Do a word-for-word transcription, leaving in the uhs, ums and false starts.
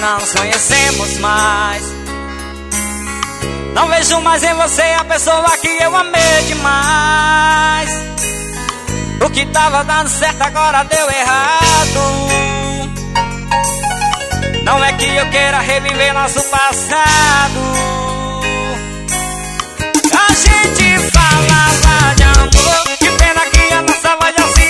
não nos conhecemos mais. Não vejo mais em você a pessoa que eu amei demais. O que tava dando certo agora deu errado. Não é que eu queira reviver nosso passado. A gente falava de amor, que pena que a nossa voz já se